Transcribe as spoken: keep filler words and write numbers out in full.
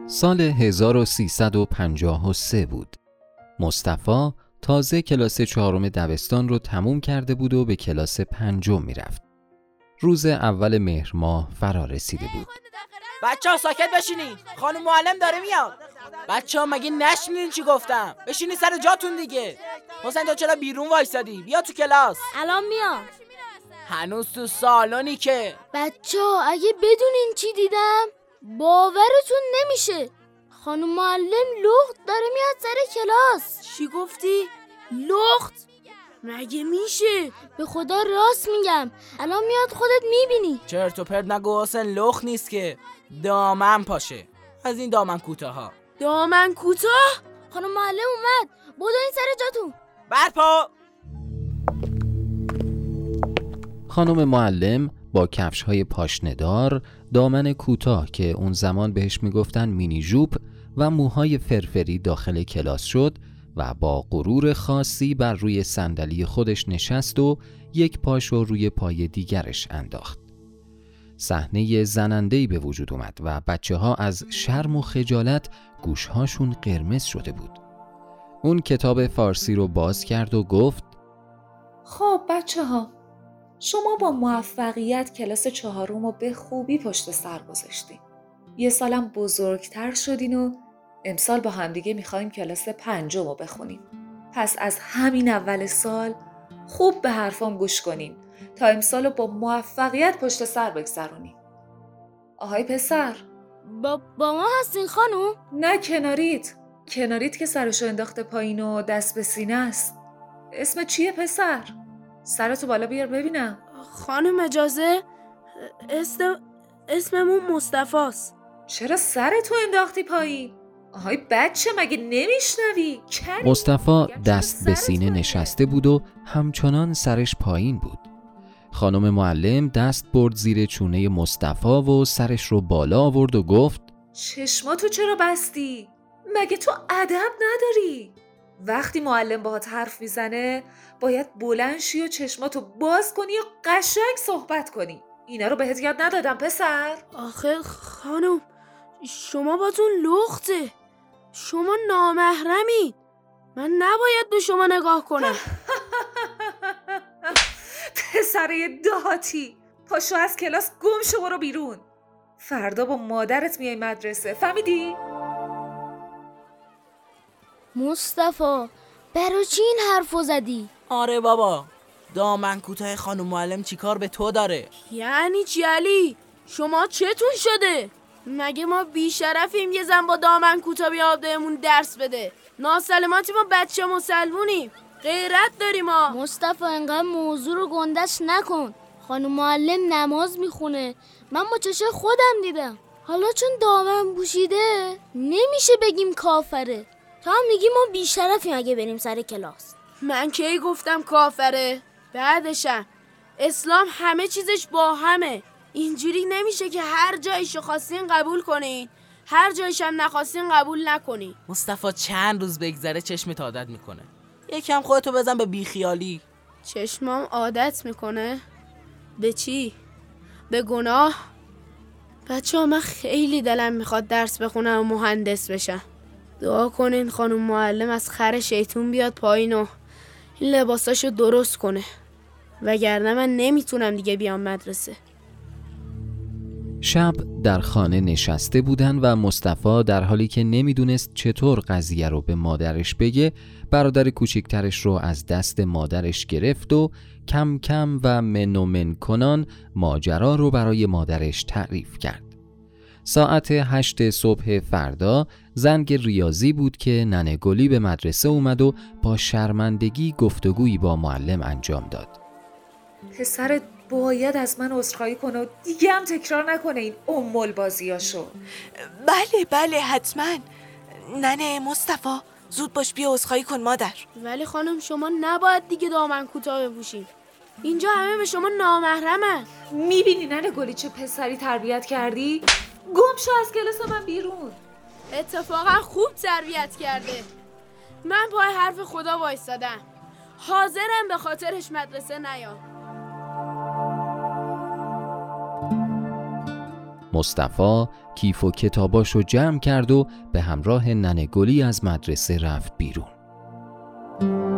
سال هزار و سیصد و پنجاه و سه بود. مصطفی تازه کلاس چهارم دبستان رو تموم کرده بود و به کلاس پنجم میرفت. روز اول مهر ماه فرا رسیده بود. بچه ها ساکت بشینی، خانم معلم داره میاد. بچه ها مگه نشنیدین چی گفتم؟ بشینی سر جاتون دیگه. حسین تو چرا بیرون وایسادی؟ بیا تو کلاس. الان میام. هنوز تو سالونی که. بچه ها اگه بدونین چی دیدم باورتون نمیشه. خانم معلم لخت داره میاد سر کلاس. چی گفتی؟ لخت؟ مگه میشه؟ به خدا راست میگم، الان میاد خودت میبینی. چرت و پرت نگو حسین، لخت نیست که، دامن پاشه، از این دامن کوتاه ها. دامن کوتاه؟ خانم معلم اومد، بدوین سر جاتون. برپا. خانم معلم با کفش‌های پاشنه‌دار، دامن کوتاه که اون زمان بهش میگفتن مینی ژوب و موهای فرفری داخل کلاس شد و با غرور خاصی بر روی صندلی خودش نشست و یک پاشو روی پای دیگرش انداخت. صحنه زننده‌ای به وجود اومد و بچه‌ها از شرم و خجالت گوشهاشون قرمز شده بود. اون کتاب فارسی رو باز کرد و گفت: خب بچه‌ها، شما با موفقیت کلاس چهارم رو به خوبی پشت سر گذاشتین. یه سالم بزرگتر شدین و امسال با همدیگه میخوایم کلاس پنجم رو بخونیم. پس از همین اول سال خوب به حرفام گوش کنین تا امسال رو با موفقیت پشت سر بگذرونیم. آهای پسر، با, با ما هستین خانم؟ نه کناریت. کناریت که سرشو انداخته پایین و دست به سینه است. اسم چیه پسر؟ سرتو بالا بیار ببینم. خانم اجازه؟ اسم اسممون مصطفاست. چرا سرتو انداختی پایین؟ آهای بچه مگه نمیشنوی؟ مصطفی دست به سینه نشسته بود و همچنان سرش پایین بود. خانم معلم دست برد زیر چونه مصطفی و سرش رو بالا آورد و گفت: چشماتو چرا بستی؟ مگه تو ادب نداری؟ وقتی معلم باهات حرف میزنه باید بلند شی و چشماتو باز کنی و قشنگ صحبت کنی. اینا رو بهت یاد ندادم پسر؟ آخه خانم شما باتون لخته، شما نامحرمی، من نباید به شما نگاه کنم. پسره دهاتی، پاشو از کلاس گم شو برو بیرون. فردا با مادرت میای مدرسه، فهمیدی؟ مصطفی برای چی این حرفو زدی؟ آره بابا، دامن کوتاه خانم معلم چیکار به تو داره؟ یعنی چی علی؟ شما چتون شده؟ مگه ما بیشرفیم یه زن با دامن کوتاه بیاد بهمون درس بده؟ ناسلامتی ما بچه مسلمونیم، غیرت داریم ما. مصطفی انقدر موضوع رو گندش نکن. خانم معلم نماز میخونه، من با چشم خودم دیدم. حالا چون دامن پوشیده نمیشه بگیم کافره. تا هم میگی ما بیشرفیم اگه بریم سر کلاس. من کی گفتم کافره؟ بعدشم اسلام همه چیزش با همه. اینجوری نمیشه که هر جایشو خواستین قبول کنین، هر جایشم نخواستین قبول نکنین. مصطفی چند روز بگذره چشمت عادت میکنه. یکم خودتو بزن به بیخیالی. چشمام عادت میکنه؟ به چی؟ به گناه؟ بچه ها من خیلی دلم میخواد درس بخونم و مهندس بشم. دعا کنین خانم معلم از خر شیطون بیاد پایین و این لباساشو درست کنه، وگرنه من نمیتونم دیگه بیام مدرسه. شب در خانه نشسته بودن و مصطفی در حالی که نمیدونست چطور قضیه رو به مادرش بگه، برادر کوچکترش رو از دست مادرش گرفت و کم کم و من و من کنان ماجرا رو برای مادرش تعریف کرد. ساعت هشت صبح فردا زنگ ریاضی بود که ننه گلی به مدرسه اومد و با شرمندگی گفتگویی با معلم انجام داد. پسرت باید از من عذرخواهی کنه و دیگه هم تکرار نکنه این امول بازیاشو. بله بله حتما. ننه مصطفی زود باش بیا عذرخواهی کن مادر. ولی خانم شما نباید دیگه دامن کوتاه بپوشین، اینجا همه به شما نامحرمن. میبینی ننه گلی چه پسری تربیت کردی؟ گم شو از کلاس من بیرون. اتفاقا خوب تربیت کرده. من پای حرف خدا وایستادم، حاضرم به خاطرش مدرسه نیام. مصطفی کیف و کتاباشو جمع کرد و به همراه ننه گلی از مدرسه رفت بیرون.